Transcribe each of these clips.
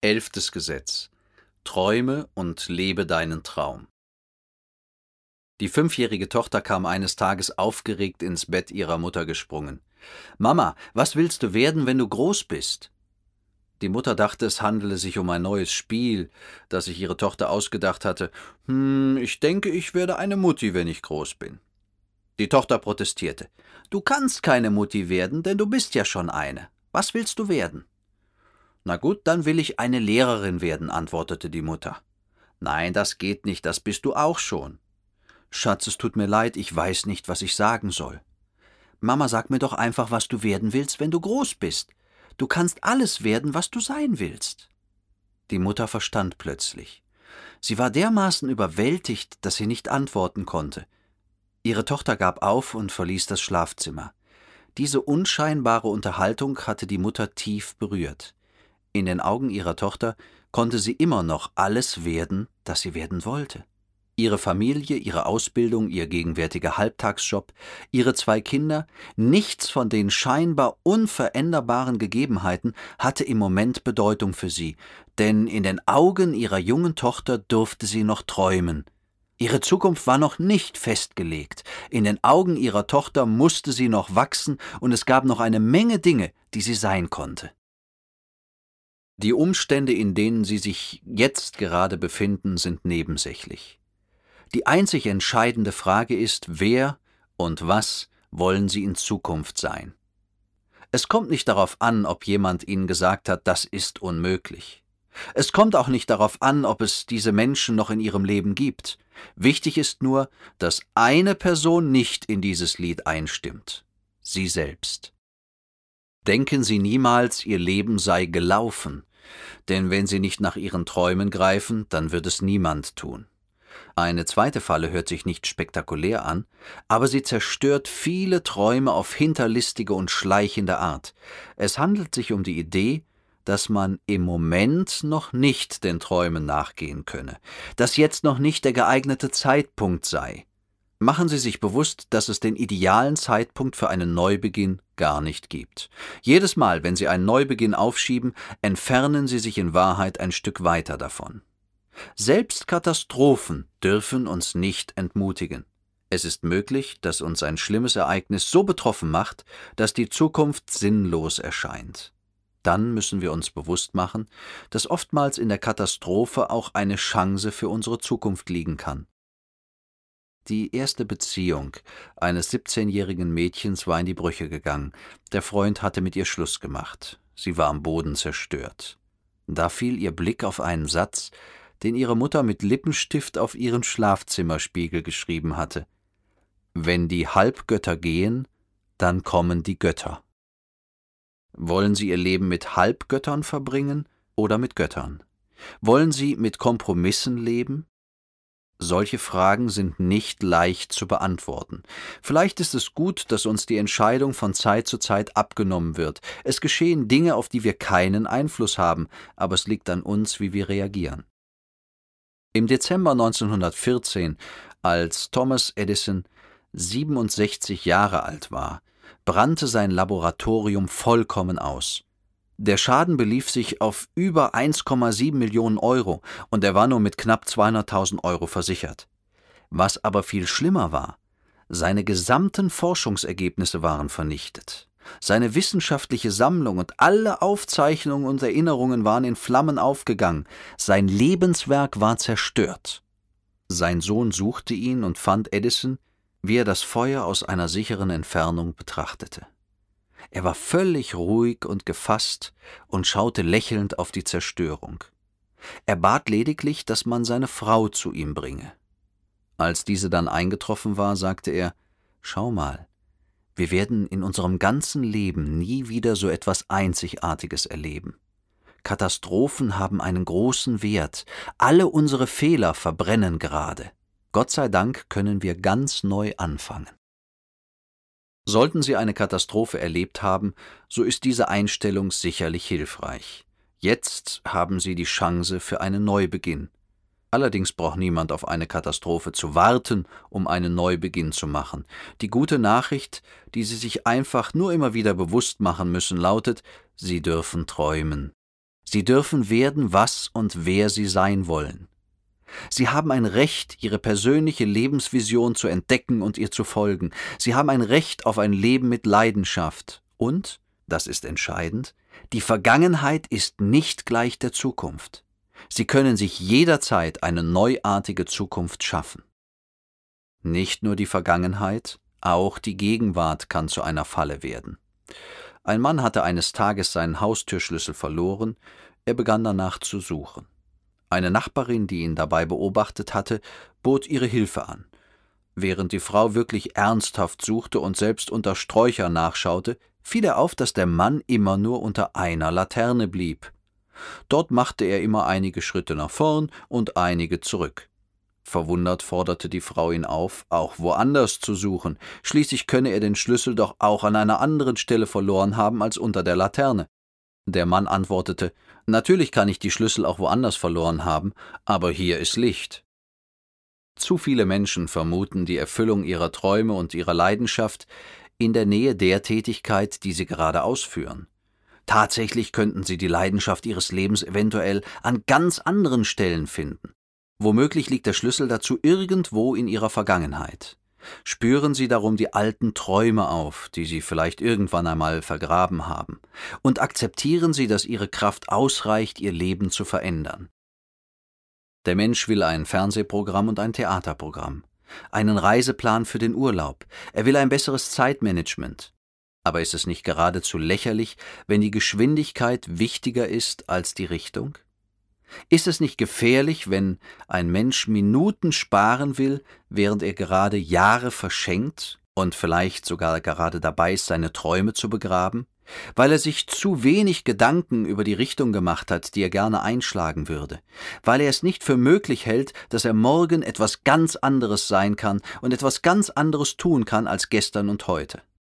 11. Gesetz: Träume und lebe deinen Traum. Die 5-jährige Tochter kam eines Tages aufgeregt ins Bett ihrer Mutter gesprungen. »Mama, was willst du werden, wenn du groß bist?« Die Mutter dachte, es handele sich um ein neues Spiel, das sich ihre Tochter ausgedacht hatte. Ich denke, ich werde eine Mutti, wenn ich groß bin.« Die Tochter protestierte. »Du kannst keine Mutti werden, denn du bist ja schon eine. Was willst du werden?« »Na gut, dann will ich eine Lehrerin werden«, antwortete die Mutter. »Nein, das geht nicht, das bist du auch schon.« »Schatz, es tut mir leid, ich weiß nicht, was ich sagen soll.« »Mama, sag mir doch einfach, was du werden willst, wenn du groß bist. Du kannst alles werden, was du sein willst.« Die Mutter verstand plötzlich. Sie war dermaßen überwältigt, dass sie nicht antworten konnte. Ihre Tochter gab auf und verließ das Schlafzimmer. Diese unscheinbare Unterhaltung hatte die Mutter tief berührt. In den Augen ihrer Tochter konnte sie immer noch alles werden, das sie werden wollte. Ihre Familie, ihre Ausbildung, ihr gegenwärtiger Halbtagsjob, ihre 2 Kinder, nichts von den scheinbar unveränderbaren Gegebenheiten hatte im Moment Bedeutung für sie, denn in den Augen ihrer jungen Tochter durfte sie noch träumen. Ihre Zukunft war noch nicht festgelegt. In den Augen ihrer Tochter musste sie noch wachsen und es gab noch eine Menge Dinge, die sie sein konnte. Die Umstände, in denen sie sich jetzt gerade befinden, sind nebensächlich. Die einzig entscheidende Frage ist, wer und was wollen sie in Zukunft sein? Es kommt nicht darauf an, ob jemand ihnen gesagt hat, das ist unmöglich. Es kommt auch nicht darauf an, ob es diese Menschen noch in ihrem Leben gibt. Wichtig ist nur, dass eine Person nicht in dieses Lied einstimmt: Sie selbst. Denken Sie niemals, Ihr Leben sei gelaufen, denn wenn Sie nicht nach Ihren Träumen greifen, dann wird es niemand tun. Eine zweite Falle hört sich nicht spektakulär an, aber sie zerstört viele Träume auf hinterlistige und schleichende Art. Es handelt sich um die Idee, dass man im Moment noch nicht den Träumen nachgehen könne, dass jetzt noch nicht der geeignete Zeitpunkt sei. Machen Sie sich bewusst, dass es den idealen Zeitpunkt für einen Neubeginn gar nicht gibt. Jedes Mal, wenn Sie einen Neubeginn aufschieben, entfernen Sie sich in Wahrheit ein Stück weiter davon. Selbst Katastrophen dürfen uns nicht entmutigen. Es ist möglich, dass uns ein schlimmes Ereignis so betroffen macht, dass die Zukunft sinnlos erscheint. Dann müssen wir uns bewusst machen, dass oftmals in der Katastrophe auch eine Chance für unsere Zukunft liegen kann. Die erste Beziehung eines 17-jährigen Mädchens war in die Brüche gegangen. Der Freund hatte mit ihr Schluss gemacht. Sie war am Boden zerstört. Da fiel ihr Blick auf einen Satz, den ihre Mutter mit Lippenstift auf ihren Schlafzimmerspiegel geschrieben hatte: »Wenn die Halbgötter gehen, dann kommen die Götter.« Wollen Sie Ihr Leben mit Halbgöttern verbringen oder mit Göttern? Wollen Sie mit Kompromissen leben? Solche Fragen sind nicht leicht zu beantworten. Vielleicht ist es gut, dass uns die Entscheidung von Zeit zu Zeit abgenommen wird. Es geschehen Dinge, auf die wir keinen Einfluss haben, aber es liegt an uns, wie wir reagieren. Im Dezember 1914, als Thomas Edison 67 Jahre alt war, brannte sein Laboratorium vollkommen aus. Der Schaden belief sich auf über 1,7 Millionen Euro und er war nur mit knapp 200.000 Euro versichert. Was aber viel schlimmer war: Seine gesamten Forschungsergebnisse waren vernichtet. Seine wissenschaftliche Sammlung und alle Aufzeichnungen und Erinnerungen waren in Flammen aufgegangen. Sein Lebenswerk war zerstört. Sein Sohn suchte ihn und fand Edison, wie er das Feuer aus einer sicheren Entfernung betrachtete. Er war völlig ruhig und gefasst und schaute lächelnd auf die Zerstörung. Er bat lediglich, dass man seine Frau zu ihm bringe. Als diese dann eingetroffen war, sagte er: »Schau mal, wir werden in unserem ganzen Leben nie wieder so etwas Einzigartiges erleben. Katastrophen haben einen großen Wert. Alle unsere Fehler verbrennen gerade. Gott sei Dank können wir ganz neu anfangen.« Sollten Sie eine Katastrophe erlebt haben, so ist diese Einstellung sicherlich hilfreich. Jetzt haben Sie die Chance für einen Neubeginn. Allerdings braucht niemand auf eine Katastrophe zu warten, um einen Neubeginn zu machen. Die gute Nachricht, die Sie sich einfach nur immer wieder bewusst machen müssen, lautet: Sie dürfen träumen. Sie dürfen werden, was und wer sie sein wollen. Sie haben ein Recht, ihre persönliche Lebensvision zu entdecken und ihr zu folgen. Sie haben ein Recht auf ein Leben mit Leidenschaft. Und, das ist entscheidend, die Vergangenheit ist nicht gleich der Zukunft. Sie können sich jederzeit eine neuartige Zukunft schaffen. Nicht nur die Vergangenheit, auch die Gegenwart kann zu einer Falle werden. Ein Mann hatte eines Tages seinen Haustürschlüssel verloren, er begann danach zu suchen. Eine Nachbarin, die ihn dabei beobachtet hatte, bot ihre Hilfe an. Während die Frau wirklich ernsthaft suchte und selbst unter Sträuchern nachschaute, fiel ihr auf, dass der Mann immer nur unter einer Laterne blieb. Dort machte er immer einige Schritte nach vorn und einige zurück. Verwundert forderte die Frau ihn auf, auch woanders zu suchen. Schließlich könne er den Schlüssel doch auch an einer anderen Stelle verloren haben als unter der Laterne. Der Mann antwortete: »Natürlich kann ich die Schlüssel auch woanders verloren haben, aber hier ist Licht.« Zu viele Menschen vermuten die Erfüllung ihrer Träume und ihrer Leidenschaft in der Nähe der Tätigkeit, die sie gerade ausführen. Tatsächlich könnten sie die Leidenschaft ihres Lebens eventuell an ganz anderen Stellen finden. Womöglich liegt der Schlüssel dazu irgendwo in ihrer Vergangenheit. Spüren Sie darum die alten Träume auf, die Sie vielleicht irgendwann einmal vergraben haben, und akzeptieren Sie, dass Ihre Kraft ausreicht, Ihr Leben zu verändern. Der Mensch will ein Fernsehprogramm und ein Theaterprogramm, einen Reiseplan für den Urlaub, er will ein besseres Zeitmanagement. Aber ist es nicht geradezu lächerlich, wenn die Geschwindigkeit wichtiger ist als die Richtung? Ist es nicht gefährlich, wenn ein Mensch Minuten sparen will, während er gerade Jahre verschenkt und vielleicht sogar gerade dabei ist, seine Träume zu begraben, weil er sich zu wenig Gedanken über die Richtung gemacht hat, die er gerne einschlagen würde, weil er es nicht für möglich hält, dass er morgen etwas ganz anderes sein kann und etwas ganz anderes tun kann als gestern und heute?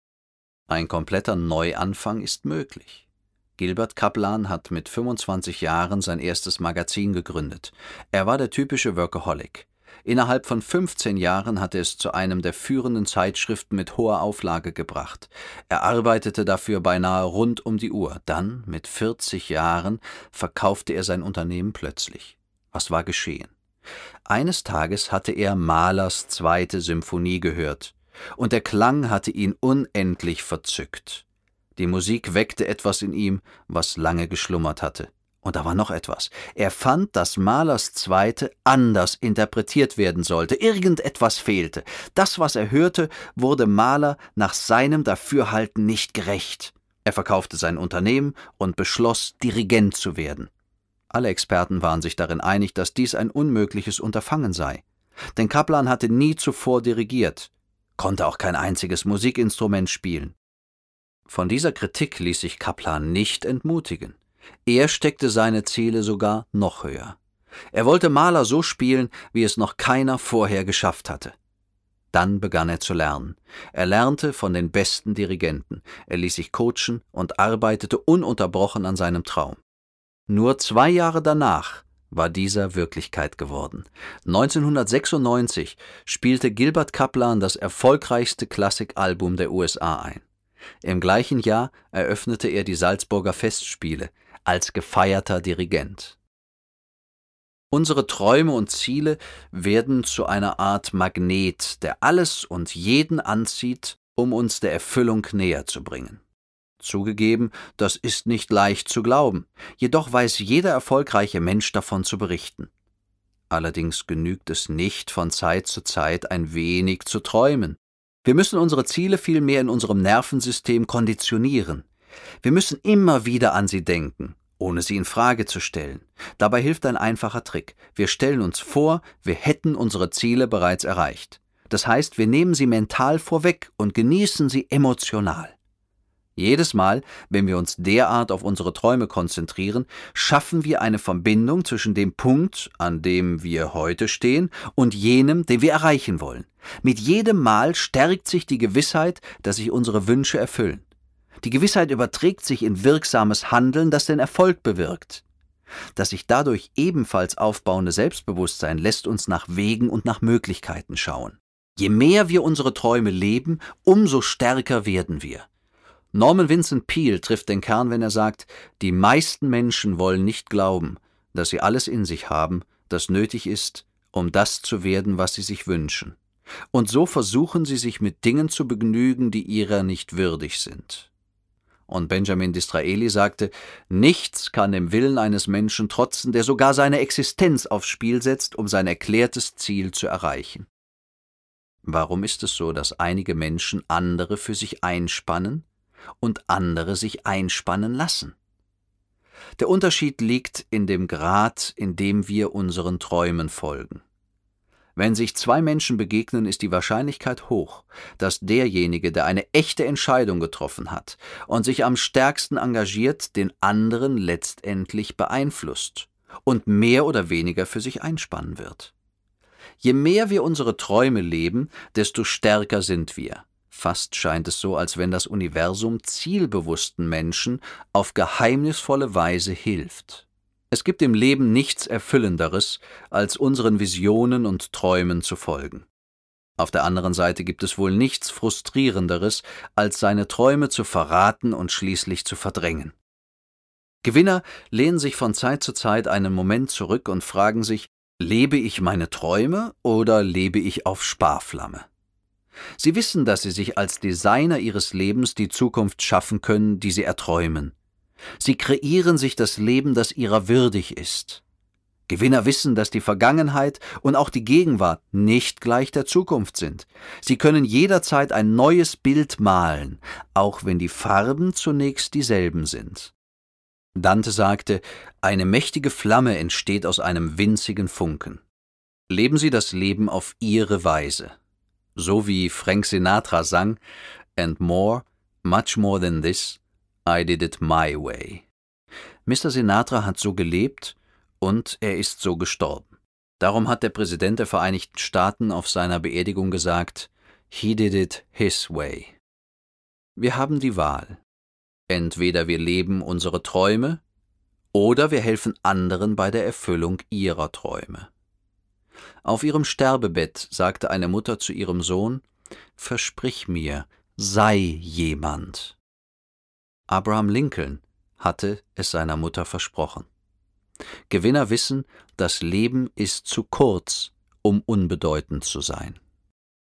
Ein kompletter Neuanfang ist möglich. Gilbert Kaplan hat mit 25 Jahren sein erstes Magazin gegründet. Er war der typische Workaholic. Innerhalb von 15 Jahren hat er es zu einem der führenden Zeitschriften mit hoher Auflage gebracht. Er arbeitete dafür beinahe rund um die Uhr. Dann, mit 40 Jahren, verkaufte er sein Unternehmen plötzlich. Was war geschehen? Eines Tages hatte er Mahlers 2. Symphonie gehört, und der Klang hatte ihn unendlich verzückt. Die Musik weckte etwas in ihm, was lange geschlummert hatte. Und da war noch etwas. Er fand, dass Mahlers 2. anders interpretiert werden sollte. Irgendetwas fehlte. Das, was er hörte, wurde Mahler nach seinem Dafürhalten nicht gerecht. Er verkaufte sein Unternehmen und beschloss, Dirigent zu werden. Alle Experten waren sich darin einig, dass dies ein unmögliches Unterfangen sei. Denn Kaplan hatte nie zuvor dirigiert, konnte auch kein einziges Musikinstrument spielen. Von dieser Kritik ließ sich Kaplan nicht entmutigen. Er steckte seine Ziele sogar noch höher. Er wollte Mahler so spielen, wie es noch keiner vorher geschafft hatte. Dann begann er zu lernen. Er lernte von den besten Dirigenten. Er ließ sich coachen und arbeitete ununterbrochen an seinem Traum. Nur 2 Jahre danach war dieser Wirklichkeit geworden. 1996 spielte Gilbert Kaplan das erfolgreichste Klassikalbum der USA ein. Im gleichen Jahr eröffnete er die Salzburger Festspiele als gefeierter Dirigent. Unsere Träume und Ziele werden zu einer Art Magnet, der alles und jeden anzieht, um uns der Erfüllung näher zu bringen. Zugegeben, das ist nicht leicht zu glauben, jedoch weiß jeder erfolgreiche Mensch davon zu berichten. Allerdings genügt es nicht, von Zeit zu Zeit ein wenig zu träumen. Wir müssen unsere Ziele vielmehr in unserem Nervensystem konditionieren. Wir müssen immer wieder an sie denken, ohne sie in Frage zu stellen. Dabei hilft ein einfacher Trick. Wir stellen uns vor, wir hätten unsere Ziele bereits erreicht. Das heißt, wir nehmen sie mental vorweg und genießen sie emotional. Jedes Mal, wenn wir uns derart auf unsere Träume konzentrieren, schaffen wir eine Verbindung zwischen dem Punkt, an dem wir heute stehen, und jenem, den wir erreichen wollen. Mit jedem Mal stärkt sich die Gewissheit, dass sich unsere Wünsche erfüllen. Die Gewissheit überträgt sich in wirksames Handeln, das den Erfolg bewirkt. Das sich dadurch ebenfalls aufbauende Selbstbewusstsein lässt uns nach Wegen und nach Möglichkeiten schauen. Je mehr wir unsere Träume leben, umso stärker werden wir. Norman Vincent Peale trifft den Kern, wenn er sagt, die meisten Menschen wollen nicht glauben, dass sie alles in sich haben, das nötig ist, um das zu werden, was sie sich wünschen. Und so versuchen sie sich mit Dingen zu begnügen, die ihrer nicht würdig sind. Und Benjamin Disraeli sagte, nichts kann dem Willen eines Menschen trotzen, der sogar seine Existenz aufs Spiel setzt, um sein erklärtes Ziel zu erreichen. Warum ist es so, dass einige Menschen andere für sich einspannen und andere sich einspannen lassen? Der Unterschied liegt in dem Grad, in dem wir unseren Träumen folgen. Wenn sich zwei Menschen begegnen, ist die Wahrscheinlichkeit hoch, dass derjenige, der eine echte Entscheidung getroffen hat und sich am stärksten engagiert, den anderen letztendlich beeinflusst und mehr oder weniger für sich einspannen wird. Je mehr wir unsere Träume leben, desto stärker sind wir. Fast scheint es so, als wenn das Universum zielbewussten Menschen auf geheimnisvolle Weise hilft. Es gibt im Leben nichts Erfüllenderes, als unseren Visionen und Träumen zu folgen. Auf der anderen Seite gibt es wohl nichts Frustrierenderes, als seine Träume zu verraten und schließlich zu verdrängen. Gewinner lehnen sich von Zeit zu Zeit einen Moment zurück und fragen sich, lebe ich meine Träume oder lebe ich auf Sparflamme? Sie wissen, dass sie sich als Designer ihres Lebens die Zukunft schaffen können, die sie erträumen. Sie kreieren sich das Leben, das ihrer würdig ist. Gewinner wissen, dass die Vergangenheit und auch die Gegenwart nicht gleich der Zukunft sind. Sie können jederzeit ein neues Bild malen, auch wenn die Farben zunächst dieselben sind. Dante sagte, eine mächtige Flamme entsteht aus einem winzigen Funken. Leben Sie das Leben auf Ihre Weise. So wie Frank Sinatra sang, and more, much more than this, I did it my way. Mr. Sinatra hat so gelebt und er ist so gestorben. Darum hat der Präsident der Vereinigten Staaten auf seiner Beerdigung gesagt, he did it his way. Wir haben die Wahl. Entweder wir leben unsere Träume oder wir helfen anderen bei der Erfüllung ihrer Träume. Auf ihrem Sterbebett sagte eine Mutter zu ihrem Sohn, versprich mir, sei jemand. Abraham Lincoln hatte es seiner Mutter versprochen. Gewinner wissen, das Leben ist zu kurz, um unbedeutend zu sein.